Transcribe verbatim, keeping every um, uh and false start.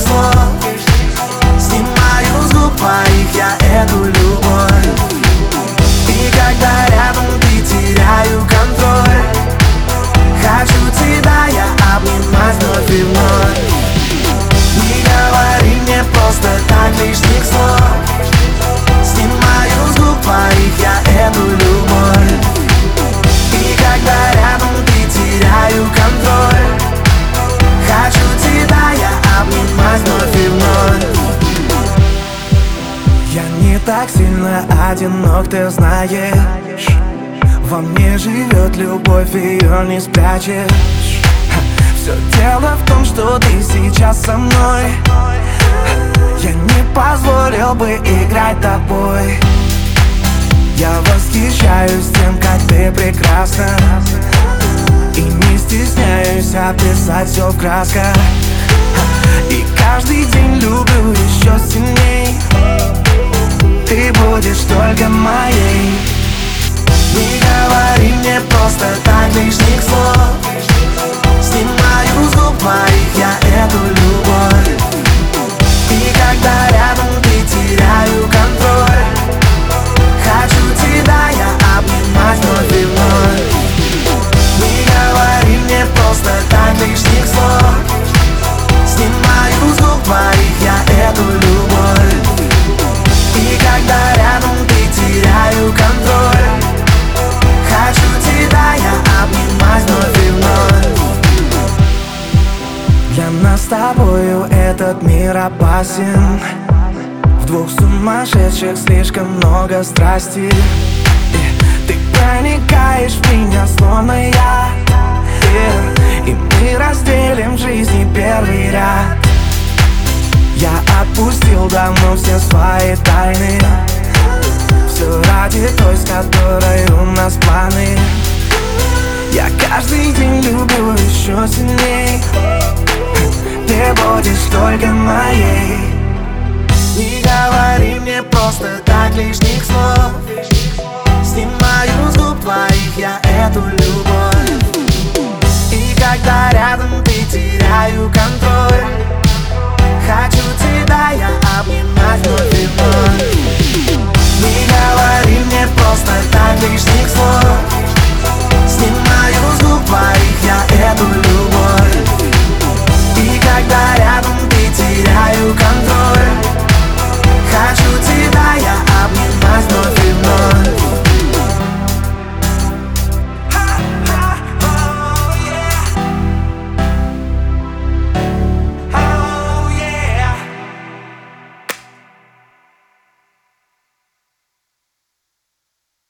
слов. Снимаю с губ твоих я эту любовь. И когда рядом ты, теряю контроль. Хочу тебя я обнимать вновь и вновь. Не говори мне просто так лишних слов. Снимаю с губ твоих я эту любовь. И когда рядом ты, теряю контроль. Хочу тебя я обнимать вновь и вновь. Я не так сильно одинок, ты знаешь. Во мне живет любовь, ее не спрячешь. Все дело в том, что ты сейчас со мной. Я не позволил бы играть тобой. Я восхищаюсь тем, как ты прекрасна. И не стесняюсь описать все в красках. И каждый день люблю еще сильней. Ты будешь только моей. Не говори мне просто так лишних слов. Снимаю с губ твоих я эту любовь. И когда рядом ты, теряю контроль. Хочу тебя я обнимать вновь и вновь. Не говори мне просто так лишних слов. Снимаю с губ твоих я эту любовь. И когда рядом ты, теряю контроль. Хочу тебя я обнимать вновь и вновь. Для нас с тобою этот мир опасен. В двух сумасшедших слишком много страсти. И ты проникаешь в меня, словно я. И мы разделим в жизни первый ряд. Я отпустил давно все свои тайны. Все ради той, с которой у нас планы. Я каждый день люблю еще сильней. Ты будешь только моей. Не говори мне просто так лишних слов. Снимаю с губ твоих я эту любовь. И когда рядом ты, теряю контроль.